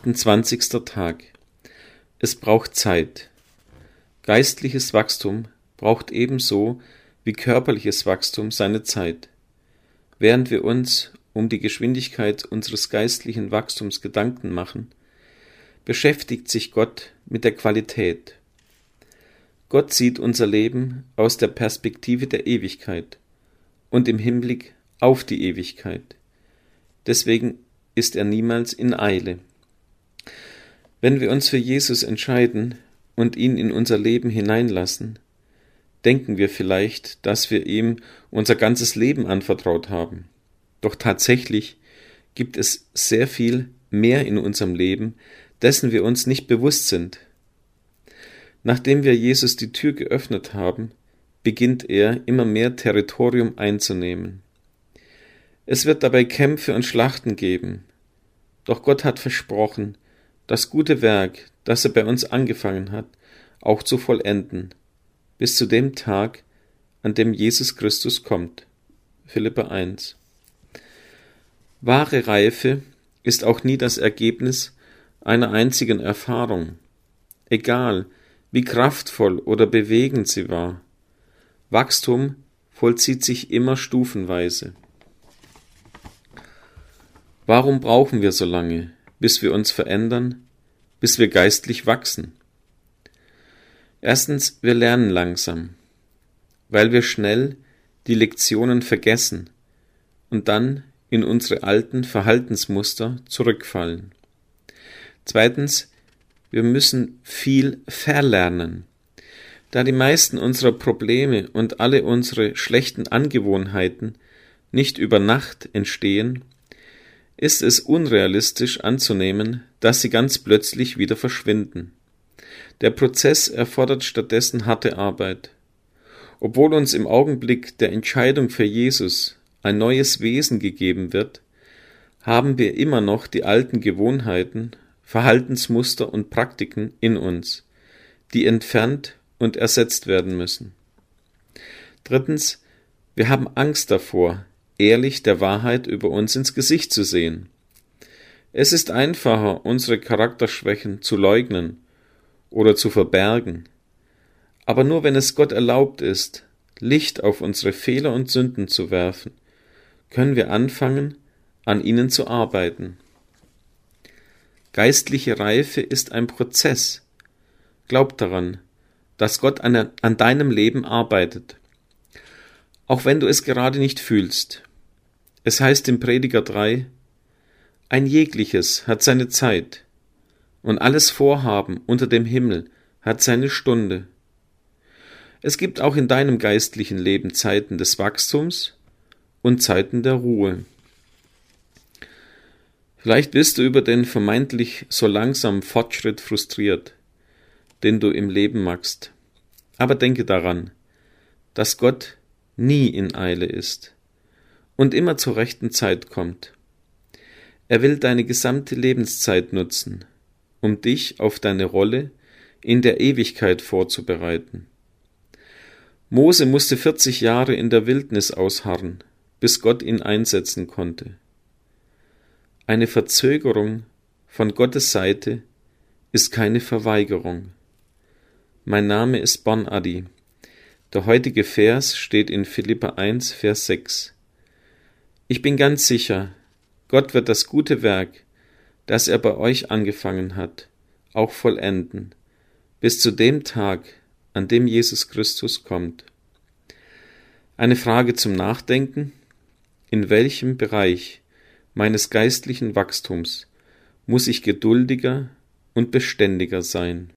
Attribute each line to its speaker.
Speaker 1: 28. Tag. Es braucht Zeit. Geistliches Wachstum braucht ebenso wie körperliches Wachstum seine Zeit. Während wir uns um die Geschwindigkeit unseres geistlichen Wachstums Gedanken machen, beschäftigt sich Gott mit der Qualität. Gott sieht unser Leben aus der Perspektive der Ewigkeit und im Hinblick auf die Ewigkeit. Deswegen ist er niemals in Eile. Wenn wir uns für Jesus entscheiden und ihn in unser Leben hineinlassen, denken wir vielleicht, dass wir ihm unser ganzes Leben anvertraut haben. Doch tatsächlich gibt es sehr viel mehr in unserem Leben, dessen wir uns nicht bewusst sind. Nachdem wir Jesus die Tür geöffnet haben, beginnt er immer mehr Territorium einzunehmen. Es wird dabei Kämpfe und Schlachten geben, doch Gott hat versprochen, das gute Werk, das er bei uns angefangen hat, auch zu vollenden, bis zu dem Tag, an dem Jesus Christus kommt. Philipper 1. Wahre Reife ist auch nie das Ergebnis einer einzigen Erfahrung, egal wie kraftvoll oder bewegend sie war. Wachstum vollzieht sich immer stufenweise. Warum brauchen wir so lange, bis wir uns verändern, bis wir geistlich wachsen? Erstens, wir lernen langsam, weil wir schnell die Lektionen vergessen und dann in unsere alten Verhaltensmuster zurückfallen. Zweitens, wir müssen viel verlernen. Da die meisten unserer Probleme und alle unsere schlechten Angewohnheiten nicht über Nacht entstehen, ist es unrealistisch anzunehmen, dass sie ganz plötzlich wieder verschwinden. Der Prozess erfordert stattdessen harte Arbeit. Obwohl uns im Augenblick der Entscheidung für Jesus ein neues Wesen gegeben wird, haben wir immer noch die alten Gewohnheiten, Verhaltensmuster und Praktiken in uns, die entfernt und ersetzt werden müssen. Drittens, wir haben Angst davor, ehrlich der Wahrheit über uns ins Gesicht zu sehen. Es ist einfacher, unsere Charakterschwächen zu leugnen oder zu verbergen. Aber nur wenn es Gott erlaubt ist, Licht auf unsere Fehler und Sünden zu werfen, können wir anfangen, an ihnen zu arbeiten. Geistliche Reife ist ein Prozess. Glaub daran, dass Gott an deinem Leben arbeitet, auch wenn du es gerade nicht fühlst. Es heißt im Prediger 3, ein jegliches hat seine Zeit, und alles Vorhaben unter dem Himmel hat seine Stunde. Es gibt auch in deinem geistlichen Leben Zeiten des Wachstums und Zeiten der Ruhe. Vielleicht bist du über den vermeintlich so langsamen Fortschritt frustriert, den du im Leben machst. Aber denke daran, dass Gott nie in Eile ist und immer zur rechten Zeit kommt. Er will deine gesamte Lebenszeit nutzen, um dich auf deine Rolle in der Ewigkeit vorzubereiten. Mose musste 40 Jahre in der Wildnis ausharren, bis Gott ihn einsetzen konnte. Eine Verzögerung von Gottes Seite ist keine Verweigerung. Mein Name ist Bon Adi. Der heutige Vers steht in Philipper 1, Vers 6. Ich bin ganz sicher, Gott wird das gute Werk, das er bei euch angefangen hat, auch vollenden, bis zu dem Tag, an dem Jesus Christus kommt. Eine Frage zum Nachdenken: In welchem Bereich meines geistlichen Wachstums muss ich geduldiger und beständiger sein?